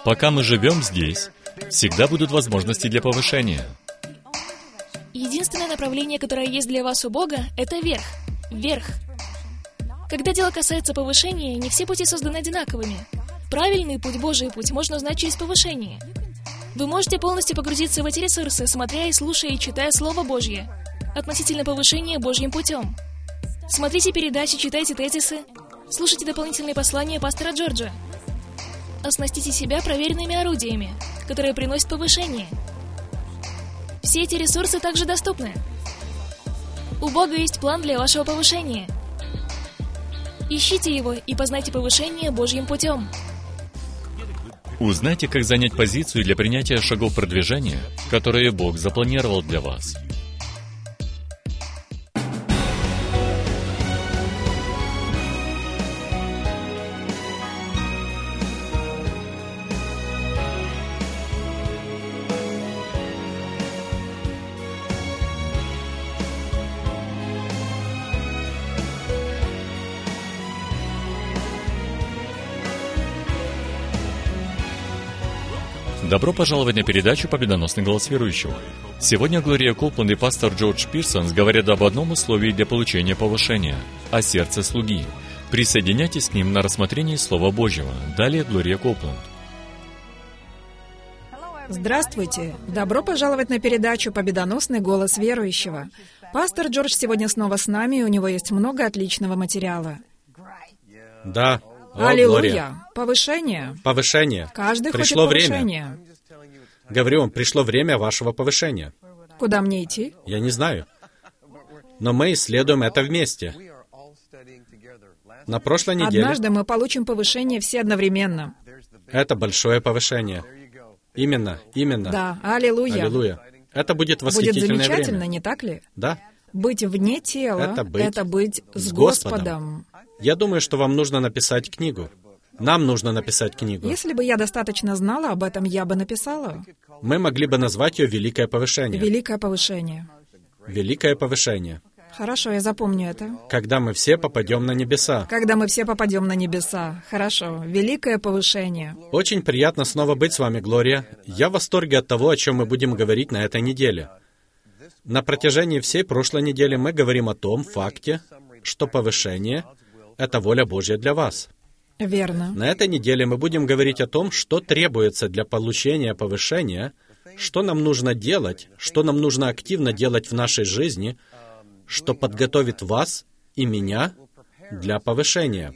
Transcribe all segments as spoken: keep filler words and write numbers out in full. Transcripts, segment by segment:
Пока мы живем здесь, всегда будут возможности для повышения. Единственное направление, которое есть для вас у Бога, это вверх. Вверх. Когда дело касается повышения, не все пути созданы одинаковыми. Правильный путь, Божий путь, можно узнать через повышение. Вы можете полностью погрузиться в эти ресурсы, смотря и слушая и читая Слово Божье относительно повышения Божьим путем. Смотрите передачи, читайте тезисы, слушайте дополнительные послания пастора Джорджа. Оснастите себя проверенными орудиями, которые приносят повышение. Все эти ресурсы также доступны. У Бога есть план для вашего повышения. Ищите его и познайте повышение Божьим путем. Узнайте, как занять позицию для принятия шагов продвижения, которые Бог запланировал для вас. Добро пожаловать на передачу «Победоносный голос верующего». Сегодня Глория Копланд и пастор Джордж Пирсонс говорят об одном условии для получения повышения – о сердце слуги. Присоединяйтесь к ним на рассмотрении Слова Божьего. Далее Глория Копланд. Здравствуйте! Добро пожаловать на передачу «Победоносный голос верующего». Пастор Джордж сегодня снова с нами, и у него есть много отличного материала. Да. О, Аллилуйя! Глория. Повышение. Повышение. Каждый Пришло хочет время. повышения. Говорю вам, пришло время вашего повышения. Куда мне идти? Я не знаю. Но мы исследуем это вместе. На прошлой неделе... Однажды мы получим повышение все одновременно. Это большое повышение. Именно, именно. Да, аллилуйя. Аллилуйя. Это будет Будет восхитительное замечательно, время. не так ли? Да. Быть вне тела Это быть это быть с с Господом. Господом. Я думаю, что вам нужно написать книгу. Нам нужно написать книгу. Если бы я достаточно знала об этом, я бы написала. Мы могли бы назвать ее «Великое повышение». Великое повышение. Великое повышение. Хорошо, я запомню это. Когда мы все попадем на небеса. Когда мы все попадем на небеса. Хорошо. Великое повышение. Очень приятно снова быть с вами, Глория. Я в восторге от того, о чем мы будем говорить на этой неделе. На протяжении всей прошлой недели мы говорим о том факте, что повышение — это воля Божья для вас. Верно. На этой неделе мы будем говорить о том, что требуется для получения повышения, что нам нужно делать, что нам нужно активно делать в нашей жизни, что подготовит вас и меня для повышения.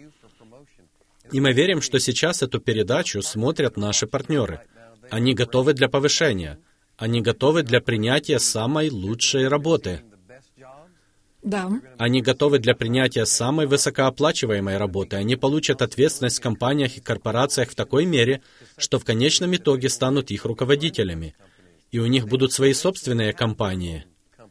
И мы верим, что сейчас эту передачу смотрят наши партнеры. Они готовы для повышения. Они готовы для принятия самой лучшей работы. Да. Они готовы для принятия самой высокооплачиваемой работы. Они получат ответственность в компаниях и корпорациях в такой мере, что в конечном итоге станут их руководителями. И у них будут свои собственные компании.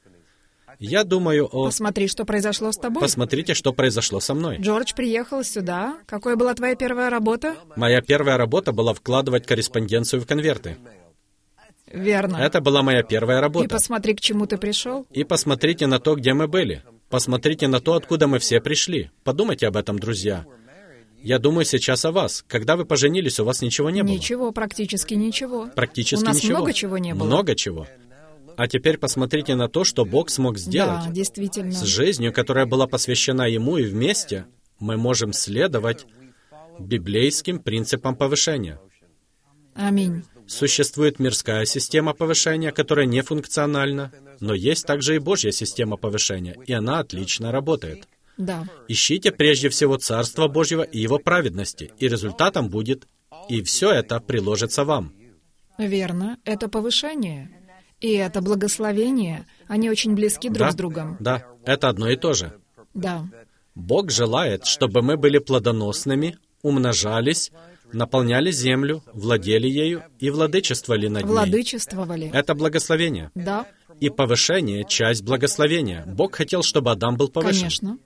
Я думаю о... Посмотри, что произошло с тобой. Посмотрите, что произошло со мной. Джордж приехал сюда. Какой была твоя первая работа? Моя первая работа была вкладывать корреспонденцию в конверты. Верно. Это была моя первая И работа. посмотри, к чему ты пришел. И посмотрите на то, где мы были. Посмотрите на то, откуда мы все пришли. Подумайте об этом, друзья. Я думаю сейчас о вас. Когда вы поженились, у вас ничего не было. Ничего, практически ничего. Практически У нас ничего. много чего не было. Много чего. А теперь посмотрите на то, что Бог смог сделать Да, действительно. с жизнью, которая была посвящена Ему, и вместе мы можем следовать библейским принципам повышения. Аминь. Существует мирская система повышения, которая не функциональна, но есть также и Божья система повышения, и она отлично работает. Да. Ищите прежде всего Царство Божьего и Его праведности, и результатом будет, и все это приложится вам. Верно. Это повышение. И это благословение. Они очень близки друг Да? с другом. Да, это одно и то же. Да. Бог желает, чтобы мы были плодоносными, умножались, наполняли землю, владели ею и владычествовали над ней. Владычествовали. Это благословение. Да, И повышение — часть благословения. Бог хотел, чтобы Адам был повышен. конечно.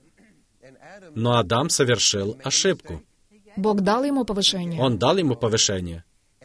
Но Адам совершил ошибку. Бог дал ему повышение. Он дал ему повышение.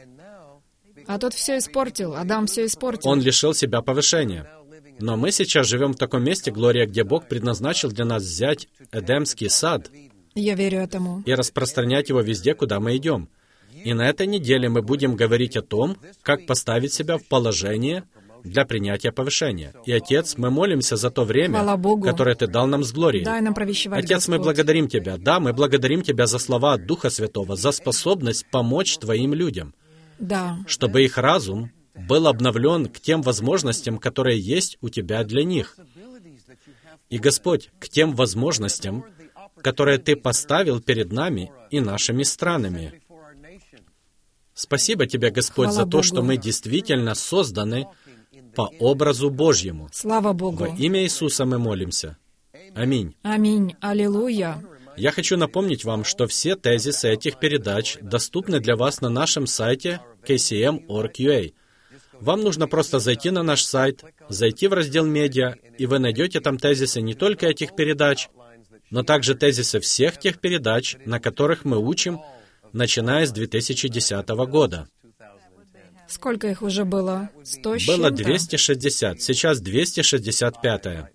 А тот все испортил. Адам все испортил. Он лишил себя повышения. Но мы сейчас живем в таком месте, Глория, где Бог предназначил для нас взять Эдемский сад Я верю этому. и распространять его везде, куда мы идем. И на этой неделе мы будем говорить о том, как поставить себя в положение для принятия повышения. И, Отец, мы молимся за то время, Хвала Богу. которое Ты дал нам с Глорией. Дай нам провещевать, Отец, мы Господь. благодарим Тебя. Да, мы благодарим Тебя за слова от Духа Святого, за способность помочь Твоим людям, Да. чтобы их разум был обновлен к тем возможностям, которые есть у Тебя для них. И, Господь, к тем возможностям, которые Ты поставил перед нами и нашими странами. Спасибо Тебе, Господь, Хвала за то, Богу. что мы действительно созданы по образу Божьему. Слава Богу. Во имя Иисуса мы молимся. Аминь. Аминь. Аллилуйя. Я хочу напомнить вам, что все тезисы этих передач доступны для вас на нашем сайте кей си эм точка орг точка ю а. Вам нужно просто зайти на наш сайт, зайти в раздел «Медиа», и вы найдете там тезисы не только этих передач, но также тезисы всех тех передач, на которых мы учим, начиная с две тысячи десятого года. Сколько их уже было? Сто с Было чем-то? двести шестьдесят, сейчас двести шестьдесят пятая.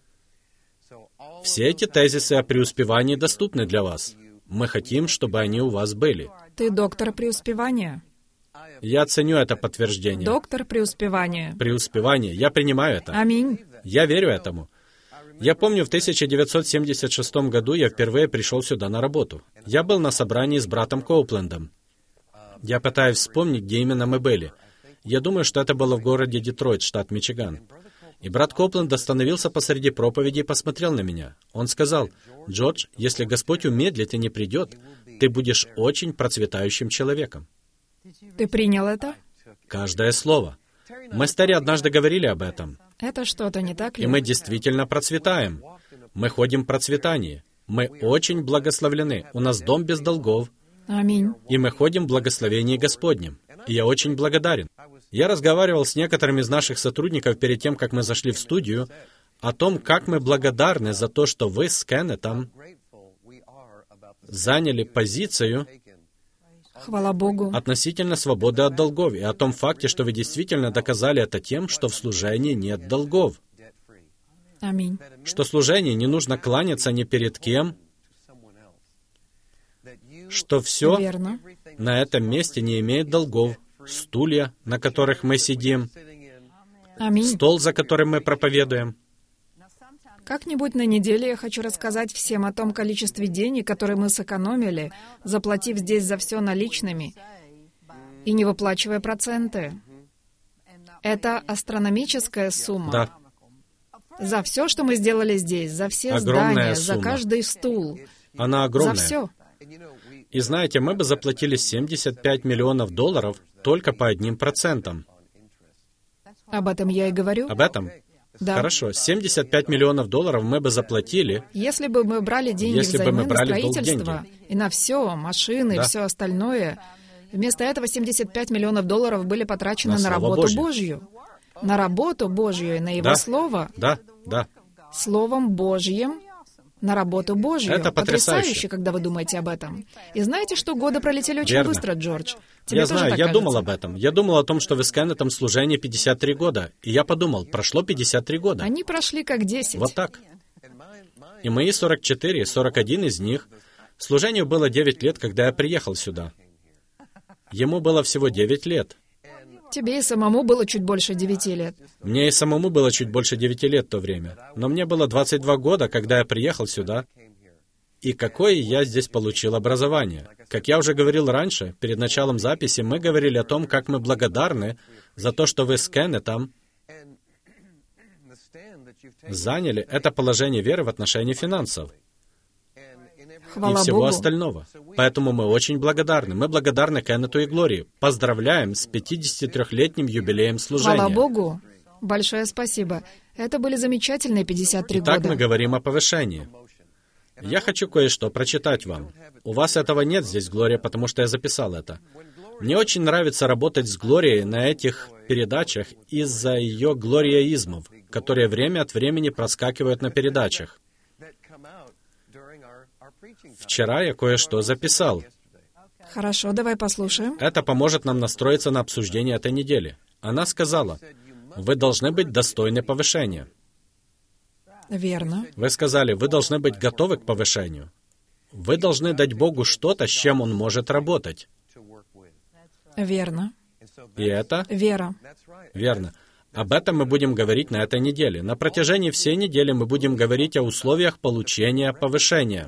Все эти тезисы о преуспевании доступны для вас. Мы хотим, чтобы они у вас были. Ты доктор преуспевания. Я ценю это подтверждение. Доктор преуспевания. Преуспевание. Я принимаю это. Аминь. Я верю этому. Я помню, в тысяча девятьсот семьдесят шестом году я впервые пришел сюда на работу. Я был на собрании с братом Коуплендом. Я пытаюсь вспомнить, где именно мы были. Я думаю, что это было в городе Детройт, штат Мичиган. И брат Коупленд остановился посреди проповеди и посмотрел на меня. Он сказал: «Джордж, если Господь умедлит и не придет, ты будешь очень процветающим человеком». Ты принял это? Каждое слово. Мы с Терри однажды говорили об этом. Это что-то, не так ли? И мы действительно процветаем. Мы ходим в процветании. Мы очень благословлены. У нас дом без долгов. Аминь. И мы ходим в благословении Господнем. И я очень благодарен. Я разговаривал с некоторыми из наших сотрудников перед тем, как мы зашли в студию, о том, как мы благодарны за то, что вы с Кеннетом заняли позицию Хвала Богу. относительно свободы от долгов, и о том факте, что вы действительно доказали это тем, что в служении нет долгов. Аминь. Что в служении не нужно кланяться ни перед кем, что все Верно. на этом месте не имеет долгов. Стулья, на которых мы сидим, Аминь. стол, за которым мы проповедуем. Как-нибудь на неделе я хочу рассказать всем о том количестве денег, которые мы сэкономили, заплатив здесь за все наличными и не выплачивая проценты. Это астрономическая сумма. Да, За все, что мы сделали здесь, за все Огромная здания, за сумма. каждый стул, она за огромная. все. И знаете, мы бы заплатили семьдесят пять миллионов долларов только по одним процентам. Об этом я и говорю. Об этом? Да. Хорошо, семьдесят пять миллионов долларов мы бы заплатили, Если бы мы брали деньги Если бы взаймы мы на брали в долг строительство и на все, машины и Да. все остальное, вместо этого семьдесят пять миллионов долларов были потрачены На на, Слово работу Божье. Божью. На работу Божью и на Его Да. Слово. да, да. Словом Божьим на работу Божью. Это потрясающе. когда вы думаете об этом. И знаете, что годы пролетели очень Верно. быстро, Джордж? Тебе Я тоже знаю, так я кажется? думал об этом. Я думал о том, что вы с Кеннетом в служении пятьдесят три года. И я подумал, прошло пятьдесят три года. Они прошли как десять. Вот так. И мои сорок четыре, сорок один из них, служению было девять лет, когда я приехал сюда. Ему было всего девять лет. Тебе и самому было чуть больше девяти лет. Мне и самому было чуть больше девяти лет в то время. Но мне было двадцать два года, когда я приехал сюда. И какое я здесь получил образование. Как я уже говорил раньше, перед началом записи мы говорили о том, как мы благодарны за то, что вы с Кеннетом заняли это положение веры в отношении финансов Хвала и всего Богу. остального. Поэтому мы очень благодарны. Мы благодарны Кеннету и Глории. Поздравляем с пятидесятитрёхлетним юбилеем служения. Хвала Богу. Большое спасибо. Это были замечательные пятьдесят три Итак, года. мы говорим о повышении. Я хочу кое-что прочитать вам. У вас этого нет здесь, Глория, потому что я записал это. Мне очень нравится работать с Глорией на этих передачах из-за ее глориаизмов, которые время от времени проскакивают на передачах. Вчера я кое-что записал. Хорошо, давай послушаем. Это поможет нам настроиться на обсуждение этой недели. Она сказала: «Вы должны быть достойны повышения». Верно. Вы сказали: «Вы должны быть готовы к повышению». Вы должны дать Богу что-то, с чем Он может работать. Верно. И это Вера. верно. Об этом мы будем говорить на этой неделе. На протяжении всей недели мы будем говорить о условиях получения повышения.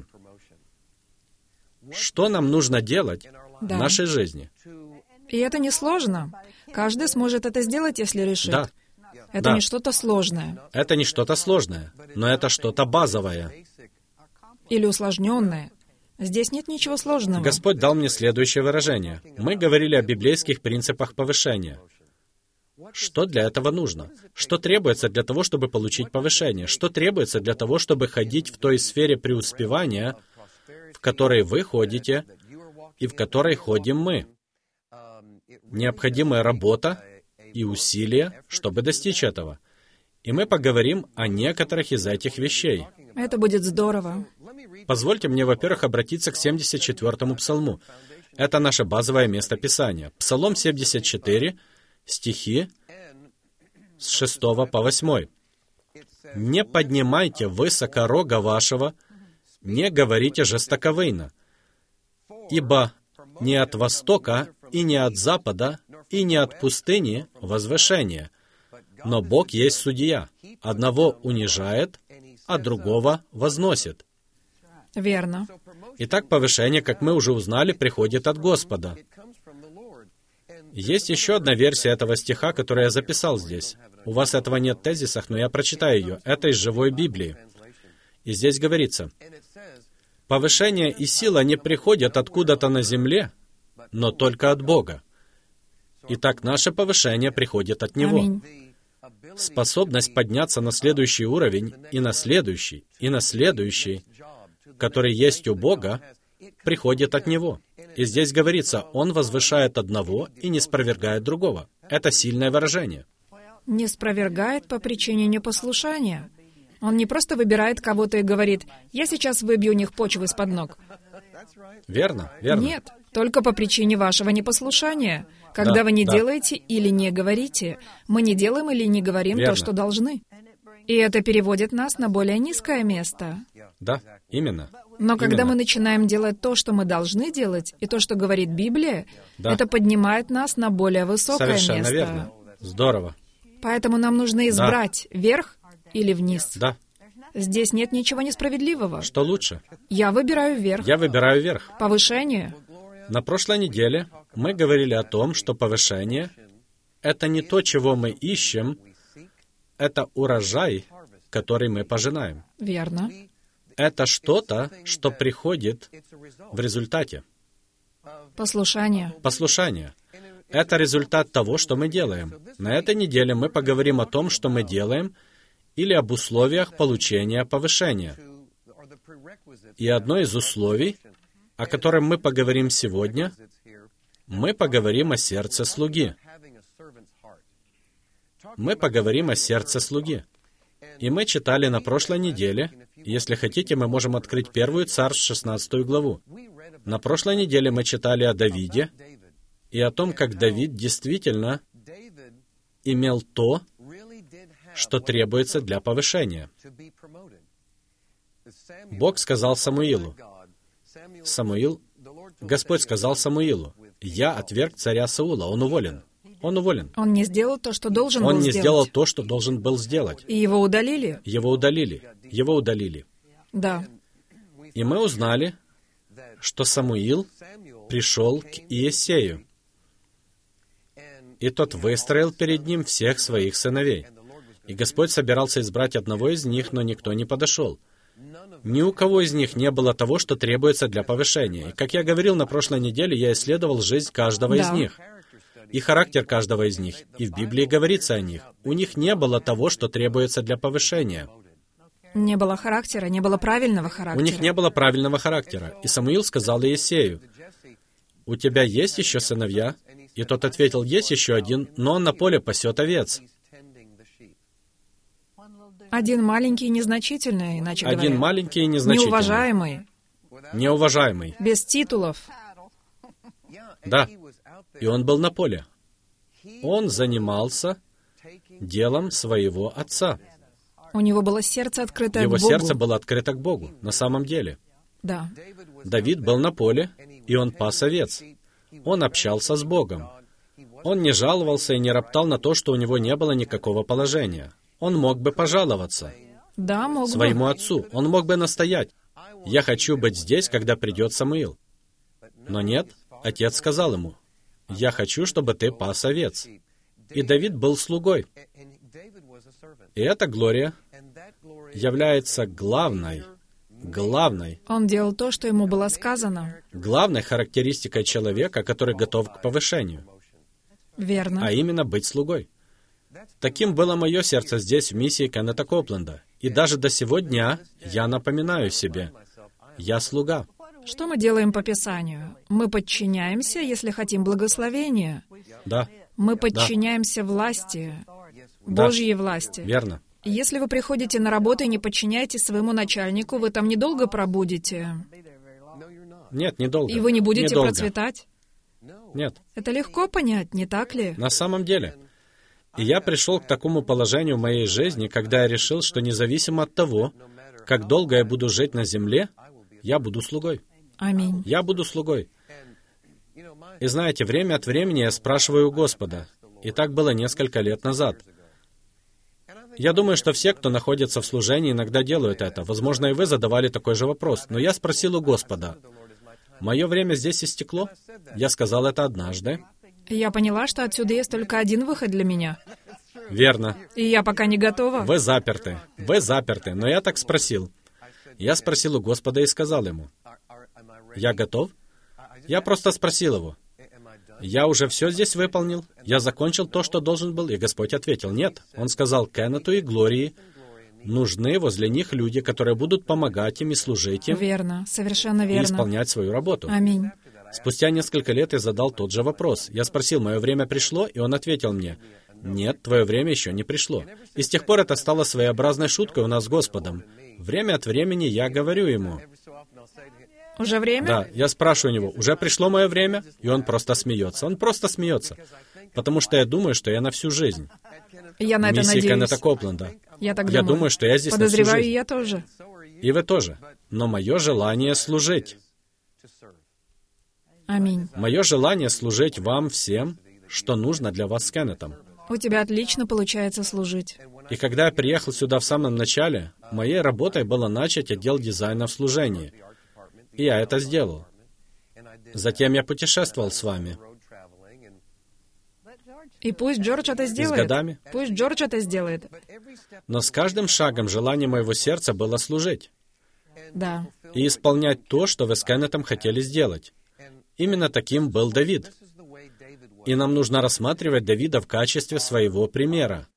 Что нам нужно делать Да. в нашей жизни? И это несложно. Каждый сможет это сделать, если решит. Да. Это Да. не что-то сложное Это не что-то сложное, но это что-то базовое. или усложненное. Здесь нет ничего сложного. Господь дал мне следующее выражение. Мы говорили о библейских принципах повышения. Что для этого нужно? Что требуется для того, чтобы получить повышение? Что требуется для того, чтобы ходить в той сфере преуспевания, в которой вы ходите и в которой ходим мы? Необходимая работа и усилия, чтобы достичь этого. И мы поговорим о некоторых из этих вещей. Это будет здорово. Позвольте мне, во-первых, обратиться к семьдесят четвёртому псалму. Это наше базовое место Писания. Псалом семьдесят четыре, стихи с шестого по восьмой. «Не поднимайте высоко рога вашего, не говорите жестоковыйно, ибо не от востока и не от запада и не от пустыни возвышение, но Бог есть судья, одного унижает, а другого возносит». Верно. Итак, повышение, как мы уже узнали, приходит от Господа. Есть еще одна версия этого стиха, которую я записал здесь. У вас этого нет в тезисах, но я прочитаю ее. Это из живой Библии. И здесь говорится: «Повышение и сила не приходят откуда-то на земле, но только от Бога. Итак, наше повышение приходит от Него». Аминь. Способность подняться на следующий уровень, и на следующий, и на следующий, который есть у Бога, приходит от Него. И здесь говорится, Он возвышает одного и не спровергает другого. Это сильное выражение. Не спровергает по причине непослушания. Он не просто выбирает кого-то и говорит, «Я сейчас выбью у них почву из-под ног». Верно, верно. Нет, только по причине вашего непослушания. Когда Да, вы не да. делаете или не говорите, мы не делаем или не говорим Верно. то, что должны. И это переводит нас на более низкое место. Да, именно. Но когда Именно. мы начинаем делать то, что мы должны делать, и то, что говорит Библия, Да. это поднимает нас на более высокое Совершенно место. верно. Здорово. Поэтому нам нужно избрать вверх или вниз. Да. Здесь нет ничего несправедливого. Что лучше? Я выбираю вверх. Я выбираю вверх. Повышение. На прошлой неделе мы говорили о том, что повышение — это не то, чего мы ищем, это урожай, который мы пожинаем. Верно. Это что-то, что приходит в результате. Послушание. Послушание. Это результат того, что мы делаем. На этой неделе мы поговорим о том, что мы делаем, или об условиях получения повышения. И одно из условий, о котором мы поговорим сегодня, мы поговорим о сердце слуги. Мы поговорим о сердце слуги. И мы читали на прошлой неделе, если хотите, мы можем открыть первую Царств, шестнадцатую главу. На прошлой неделе мы читали о Давиде и о том, как Давид действительно имел то, что требуется для повышения. Бог сказал Самуилу, Самуил, Господь сказал Самуилу, «Я отверг царя Саула, он уволен». Он уволен. Он не сделал то, что должен Он был не сделать. сделал то, что должен был сделать. И его удалили? Его удалили. Его удалили. Да. И мы узнали, что Самуил пришел к Иессею, и тот выстроил перед ним всех своих сыновей. И Господь собирался избрать одного из них, но никто не подошел. Ни у кого из них не было того, что требуется для повышения. И, как я говорил на прошлой неделе, я исследовал жизнь каждого из Да. них. И характер каждого из них. И в Библии говорится о них. У них не было того, что требуется для повышения. Не было характера, не было правильного характера. У них не было правильного характера. И Самуил сказал Иессею, «У тебя есть еще сыновья?» И тот ответил, «Есть еще один, но он на поле пасет овец». Один маленький и незначительный, иначе говоря. Один маленький и незначительный. Неуважаемый, Неуважаемый. без титулов. Да. И он был на поле. Он занимался делом своего отца. У него было сердце открытое Его к Богу. сердце было открыто к Богу, на самом деле. Да. Давид был на поле, и он пас овец. Он общался с Богом. Он не жаловался и не роптал на то, что у него не было никакого положения. Он мог бы пожаловаться Да, мог бы. своему отцу. Он мог бы настоять: «Я хочу быть здесь, когда придет Самуил». Но нет, отец сказал ему: «Я хочу, чтобы ты пас овец». И Давид был слугой. И эта глория является главной, главной, Он делал то, что ему было сказано. главной характеристикой человека, который готов к повышению, Верно. а именно быть слугой. Таким было мое сердце здесь, в миссии Кеннета Копленда. И даже до сего дня я напоминаю себе: я слуга. Что мы делаем по Писанию? Мы подчиняемся, если хотим благословения. Да, Мы подчиняемся власти, Да. Божьей власти. верно. Если вы приходите на работу и не подчиняетесь своему начальнику, вы там недолго пробудете, Нет, недолго. и вы не будете Недолго. процветать. Нет, Это легко понять, не так ли? на самом деле. И я пришел к такому положению в моей жизни, когда я решил, что независимо от того, как долго я буду жить на земле, я буду слугой. Аминь. Я буду слугой. И знаете, время от времени я спрашиваю у Господа, и так было несколько лет назад. Я думаю, что все, кто находится в служении, иногда делают это. Возможно, и вы задавали такой же вопрос. Но я спросил у Господа: «Мое время здесь истекло?» Я сказал это однажды. Я поняла, что отсюда есть только один выход для меня. Верно. И я пока не готова. Вы заперты. Вы заперты. Но я так спросил. Я спросил у Господа и сказал ему: «Я готов?» Я просто спросил его: «Я уже все здесь выполнил? Я закончил то, что должен был?» И Господь ответил: «Нет». Он сказал: «Кеннету и Глории нужны возле них люди, которые будут помогать им и служить им, Верно, совершенно и верно. исполнять свою работу». Аминь. Спустя несколько лет я задал тот же вопрос. Я спросил: «Мое время пришло?» И он ответил мне: «Нет, твое время еще не пришло». И с тех пор это стало своеобразной шуткой у нас с Господом. Время от времени я говорю ему: Уже время? Да, я спрашиваю у него: «Уже пришло мое время?» И он просто смеется. Он просто смеется. Потому что я думаю, что я на всю жизнь. Я на это Миссия надеюсь. Кеннета Копленда. Я так Я думаю. думаю, что я здесь на всю Подозреваю, жизнь. я тоже. И вы тоже. Но мое желание служить. Аминь. Мое желание служить вам всем, что нужно для вас с Кеннетом. У тебя отлично получается служить. И когда я приехал сюда в самом начале, моей работой было начать отдел дизайна в служении. И я это сделал. Затем я путешествовал с вами. И пусть Джордж это И с сделает. годами. Пусть Джордж это сделает. Но с каждым шагом желание моего сердца было служить Да. и исполнять то, что вы с Кеннетом хотели сделать. Именно таким был Давид. И нам нужно рассматривать Давида в качестве своего примера.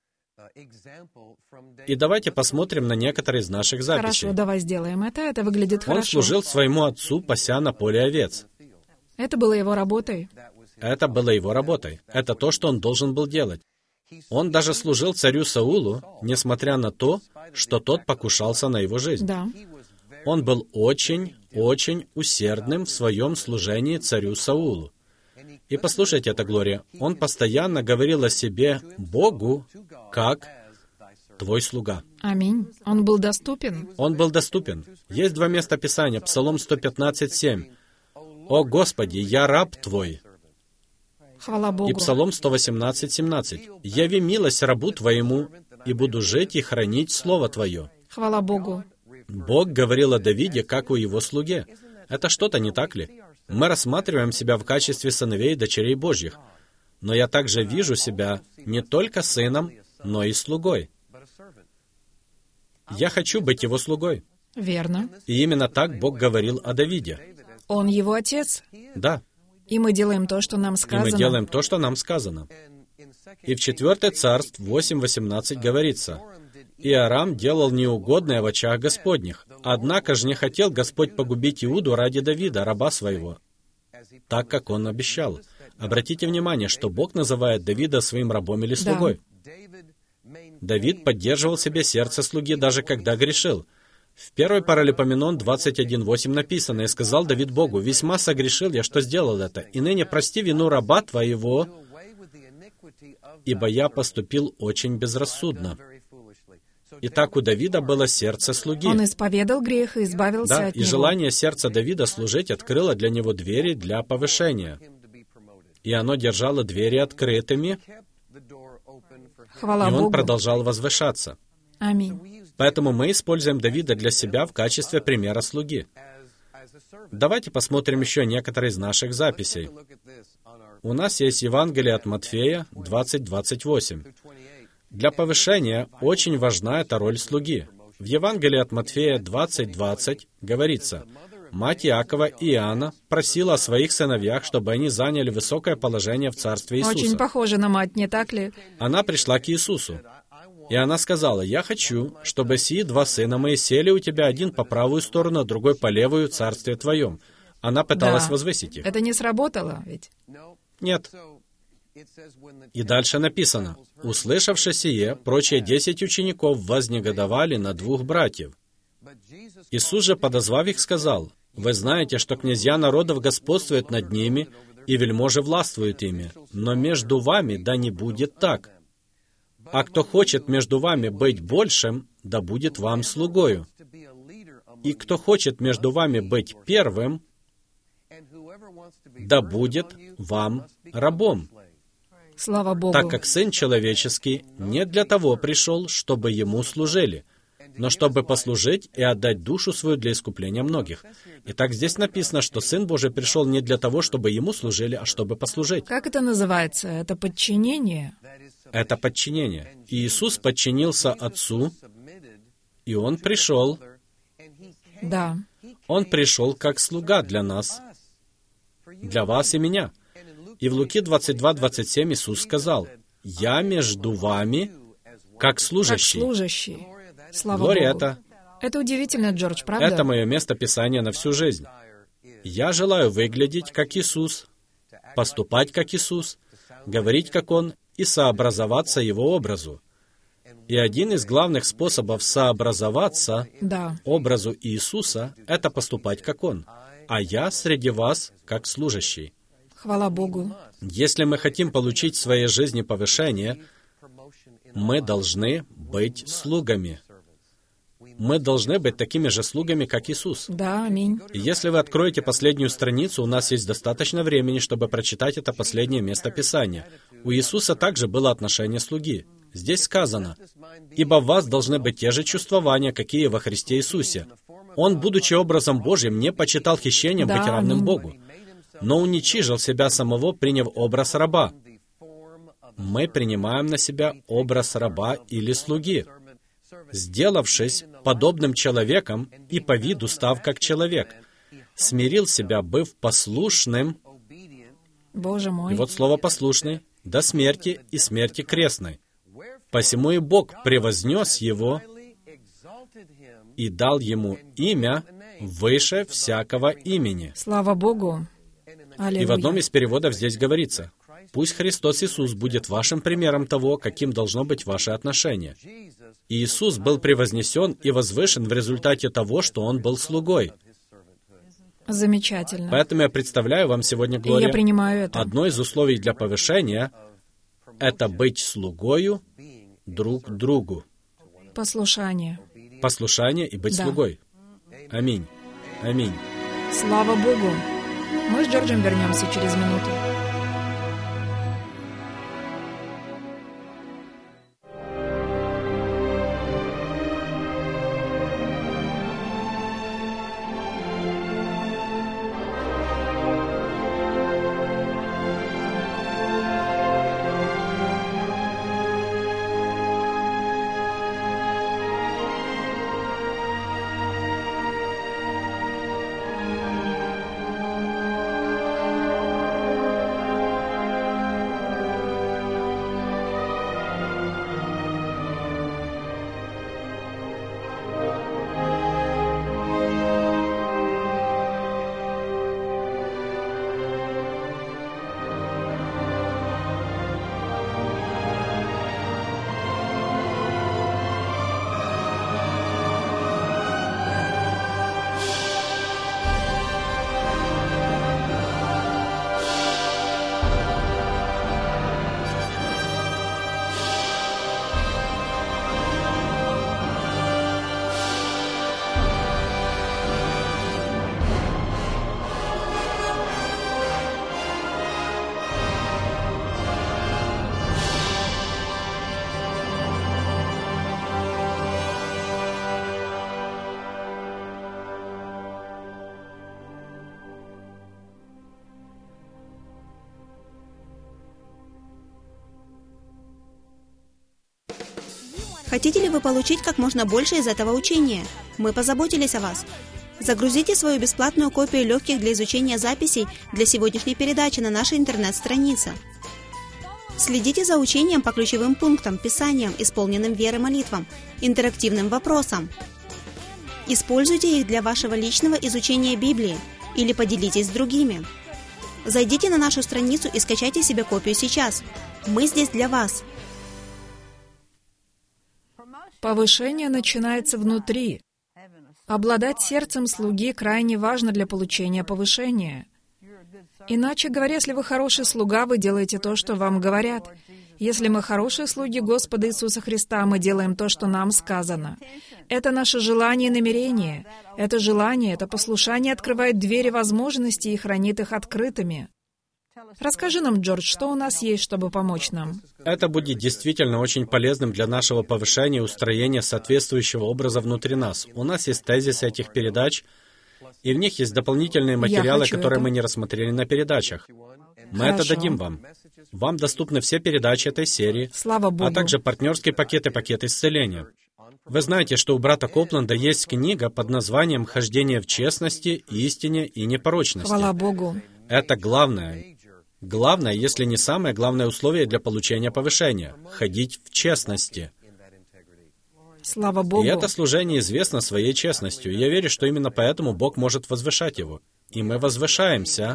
И давайте посмотрим на некоторые из наших записей. Хорошо, давай сделаем это. Это выглядит Он хорошо. служил своему отцу, пася на поле овец. Это было его работой. Это было его работой. Это то, что он должен был делать. Он даже служил царю Саулу, несмотря на то, что тот покушался на его жизнь. Да. Он был очень, очень усердным в своем служении царю Саулу. И послушайте это, Глория, он постоянно говорил о себе Богу как «твой слуга». Аминь. Он был доступен. Он был доступен. Есть два места Писания, Псалом сто пятнадцать, семь. «О Господи, я раб Твой». Хвала Богу. И Псалом сто восемнадцать, семнадцать. «Яви милость рабу Твоему, и буду жить и хранить Слово Твое». Хвала Богу. Бог говорил о Давиде, как о его слуге. Это что-то, не так ли? Мы рассматриваем себя в качестве сыновей и дочерей Божьих. Но я также вижу себя не только сыном, но и слугой. Я хочу быть его слугой. Верно. И именно так Бог говорил о Давиде. Он его отец. Да, И мы делаем то, что нам и сказано. мы делаем то, что нам сказано. И в четвёртое Царств восемь восемнадцать говорится: «И Арам делал неугодное в очах Господних. Однако же не хотел Господь погубить Иуду ради Давида, раба своего, так, как он обещал». Обратите внимание, что Бог называет Давида своим рабом или слугой. Давид поддерживал себе сердце слуги, даже когда грешил. В первой Паралипоменон двадцать один восемь написано: «И сказал Давид Богу: весьма согрешил я, что сделал это, и ныне прости вину раба твоего, ибо я поступил очень безрассудно». Итак, у Давида было сердце слуги. Он исповедал грех и избавился Да, от и него. желание сердца Давида служить открыло для него двери для повышения. и оно держало двери открытыми, Хвала и он Богу. продолжал возвышаться. Аминь. Поэтому мы используем Давида для себя в качестве примера слуги. Давайте посмотрим еще некоторые из наших записей. У нас есть Евангелие от Матфея двадцать двадцать восемь. Для повышения очень важна эта роль слуги. В Евангелии от Матфея двадцать двадцать говорится: «Мать Иакова и Иоанна просила о своих сыновьях, чтобы они заняли высокое положение в Царстве Иисуса». Очень похоже на мать, не так ли? Она пришла к Иисусу, и она сказала: «Я хочу, чтобы сии два сына мои сели у тебя, один по правую сторону, а другой по левую в Царстве Твоем». Она пыталась Да. возвысить их. Это не сработало ведь? Нет. И дальше написано: «Услышавши сие, прочие десять учеников вознегодовали на двух братьев. Иисус же, подозвав их, сказал: Вы знаете, что князья народов господствуют над ними, и вельможи властвуют ими, но между вами да не будет так. А кто хочет между вами быть большим, да будет вам слугою. И кто хочет между вами быть первым, да будет вам рабом. Слава Богу. Так как Сын Человеческий не для того пришел, чтобы Ему служили, но чтобы послужить и отдать душу свою для искупления многих». Итак, здесь написано, что Сын Божий пришел не для того, чтобы Ему служили, а чтобы послужить. Как это называется? Это подчинение? Это подчинение. И Иисус подчинился Отцу, и Он пришел. Да. Он пришел как слуга для нас, для вас и меня. И в Луки двадцать два двадцать семь Иисус сказал: «Я между вами как Как служащий». служащий. Слава Глория, Богу. это, Это удивительно, Джордж, правда? это мое место Писания на всю жизнь. Я желаю выглядеть как Иисус, поступать как Иисус, говорить как Он и сообразоваться Его образу. И один из главных способов сообразоваться Да. образу Иисуса — это поступать как Он. А я среди вас как служащий. Хвала Богу. Если мы хотим получить в своей жизни повышение, мы должны быть слугами. Мы должны быть такими же слугами, как Иисус. Да, аминь. И если вы откроете последнюю страницу, у нас есть достаточно времени, чтобы прочитать это последнее место Писания. У Иисуса также было отношение слуги. Здесь сказано: «Ибо в вас должны быть те же чувствования, какие во Христе Иисусе. Он, будучи образом Божьим, не почитал хищением Да, быть равным аминь. Богу, но уничижил себя самого, приняв образ раба». Мы принимаем на себя образ раба или слуги, сделавшись подобным человеком и по виду став как человек, смирил себя, быв послушным, Боже мой. и вот слово «послушный», до смерти и смерти крестной. Посему и Бог превознес его и дал ему имя выше всякого имени. Слава Богу. И в одном Аллилуйя. из переводов здесь говорится: «Пусть Христос Иисус будет вашим примером того, каким должно быть ваше отношение». И Иисус был превознесен и возвышен в результате того, что Он был слугой. Замечательно. Поэтому я представляю вам сегодня, И я Глория, принимаю это. одно из условий для повышения — это быть слугою друг другу. Послушание. Послушание и быть Да. слугой. Аминь. Аминь. Слава Богу. Мы с Джорджем вернемся через минуту. Хотите ли вы получить как можно больше из этого учения? Мы позаботились о вас. Загрузите свою бесплатную копию легких для изучения записей для сегодняшней передачи на нашей интернет-странице. Следите за учением по ключевым пунктам, писаниям, исполненным веры молитвам, интерактивным вопросам. Используйте их для вашего личного изучения Библии или поделитесь с другими. Зайдите на нашу страницу и скачайте себе копию сейчас. Мы здесь для вас. Повышение начинается внутри. Обладать сердцем слуги крайне важно для получения повышения. Иначе говоря, если вы хороший слуга, вы делаете то, что вам говорят. Если мы хорошие слуги Господа Иисуса Христа, мы делаем то, что нам сказано. Это наше желание и намерение. Это желание, это послушание открывает двери возможностей и хранит их открытыми. Расскажи нам, Джордж, что у нас есть, чтобы помочь нам? Это будет действительно очень полезным для нашего повышения и устроения соответствующего образа внутри нас. У нас есть тезисы этих передач, и в них есть дополнительные материалы, которые это. мы не рассмотрели на передачах. Мы Хорошо. это дадим вам. Вам доступны все передачи этой серии, Слава Богу. а также партнерский пакет и пакет исцеления. Вы знаете, что у брата Копланда есть книга под названием «Хождение в честности, истине и непорочности». Хвала Богу. Это главное. Главное, если не самое главное условие для получения повышения — ходить в честности. Слава Богу. И это служение известно своей честностью. И я верю, что именно поэтому Бог может возвышать его. И мы возвышаемся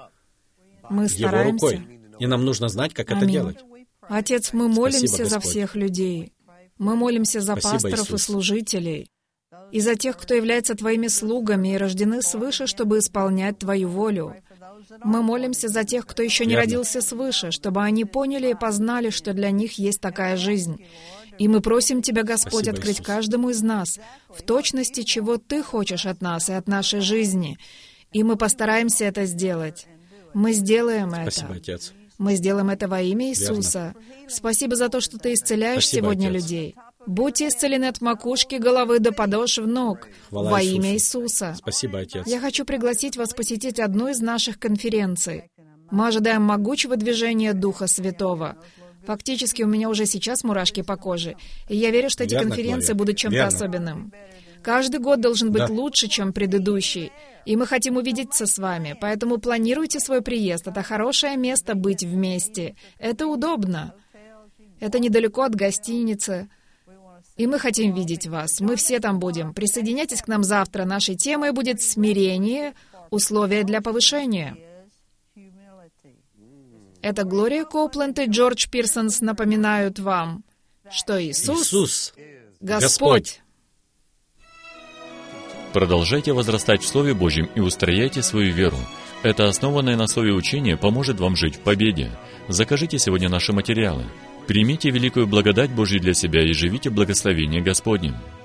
Мы Его стараемся. рукой. И нам нужно знать, как это Аминь. делать. Отец, мы молимся Спасибо, за Господь. всех людей. Мы молимся за Спасибо, пасторов и Иисус. служителей. И за тех, кто является Твоими слугами и рождены свыше, чтобы исполнять Твою волю. Мы молимся за тех, кто еще не Верно. родился свыше, чтобы они поняли и познали, что для них есть такая жизнь. И мы просим Тебя, Господь, Спасибо, открыть Иисус. каждому из нас в точности, чего Ты хочешь от нас и от нашей жизни. И мы постараемся это сделать. Мы сделаем это. Спасибо, Отец. Мы сделаем это во имя Иисуса. Спасибо за то, что Ты исцеляешь Спасибо, сегодня Отец. людей. Будьте исцелены от макушки головы до подошв ног Хвала во Иисусу. имя Иисуса. Спасибо, Отец. Я хочу пригласить вас посетить одну из наших конференций. Мы ожидаем могучего движения Духа Святого. Фактически, у меня уже сейчас мурашки по коже. И я верю, что эти Верно, конференции Глория. будут чем-то Верно. особенным. Каждый год должен быть Да. лучше, чем предыдущий. И мы хотим увидеться с вами. Поэтому планируйте свой приезд. Это хорошее место быть вместе. Это удобно. Это недалеко от гостиницы. И мы хотим видеть вас. Мы все там будем. Присоединяйтесь к нам завтра. Нашей темой будет «Смирение. Условия для повышения». Это Глория Копленд и Джордж Пирсонс напоминают вам, что Иисус, Иисус, Господь. Продолжайте возрастать в Слове Божьем и устрояйте свою веру. Это основанное на Слове учение поможет вам жить в победе. Закажите сегодня наши материалы. Примите великую благодать Божью для себя и живите благословение Господнем.